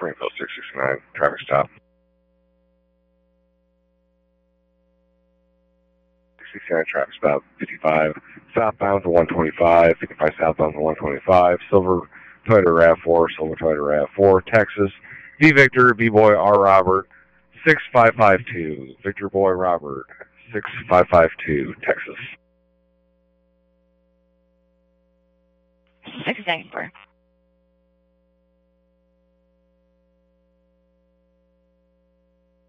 Springfield 669, traffic stop. 669 traffic stop, 55 southbound to 125, 55 southbound to 125, Silver Toyota RAV4, Silver Toyota RAV4, Texas, V Victor, B Boy, R Robert, 6552, Victor Boy Robert, 6552, Texas. 694.